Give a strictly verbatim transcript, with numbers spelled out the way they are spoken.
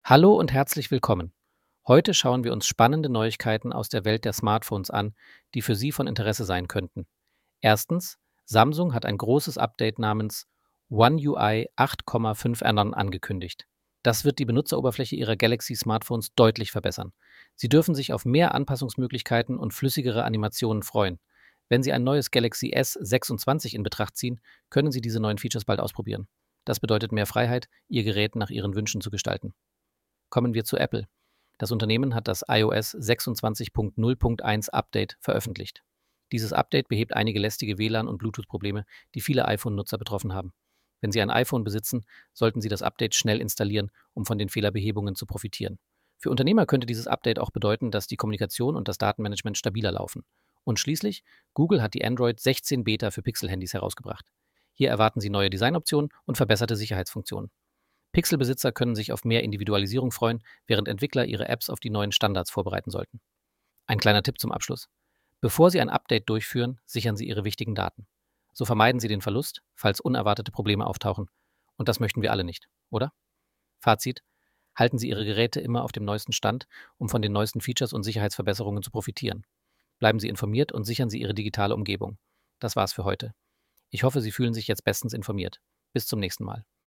Hallo und herzlich willkommen. Heute schauen wir uns spannende Neuigkeiten aus der Welt der Smartphones an, die für Sie von Interesse sein könnten. Erstens, Samsung hat ein großes Update namens One U I acht Komma fünf Anon angekündigt. Das wird die Benutzeroberfläche Ihrer Galaxy-Smartphones deutlich verbessern. Sie dürfen sich auf mehr Anpassungsmöglichkeiten und flüssigere Animationen freuen. Wenn Sie ein neues Galaxy S sechsundzwanzig in Betracht ziehen, können Sie diese neuen Features bald ausprobieren. Das bedeutet mehr Freiheit, Ihr Gerät nach Ihren Wünschen zu gestalten. Kommen wir zu Apple. Das Unternehmen hat das iOS sechsundzwanzig Punkt null Punkt eins Update veröffentlicht. Dieses Update behebt einige lästige W L A N- und Bluetooth-Probleme, die viele iPhone-Nutzer betroffen haben. Wenn Sie ein iPhone besitzen, sollten Sie das Update schnell installieren, um von den Fehlerbehebungen zu profitieren. Für Unternehmer könnte dieses Update auch bedeuten, dass die Kommunikation und das Datenmanagement stabiler laufen. Und schließlich, Google hat die Android sechzehn Beta für Pixel-Handys herausgebracht. Hier erwarten Sie neue Designoptionen und verbesserte Sicherheitsfunktionen. Pixel-Besitzer können sich auf mehr Individualisierung freuen, während Entwickler ihre Apps auf die neuen Standards vorbereiten sollten. Ein kleiner Tipp zum Abschluss. Bevor Sie ein Update durchführen, sichern Sie Ihre wichtigen Daten. So vermeiden Sie den Verlust, falls unerwartete Probleme auftauchen. Und das möchten wir alle nicht, oder? Fazit: Halten Sie Ihre Geräte immer auf dem neuesten Stand, um von den neuesten Features und Sicherheitsverbesserungen zu profitieren. Bleiben Sie informiert und sichern Sie Ihre digitale Umgebung. Das war's für heute. Ich hoffe, Sie fühlen sich jetzt bestens informiert. Bis zum nächsten Mal.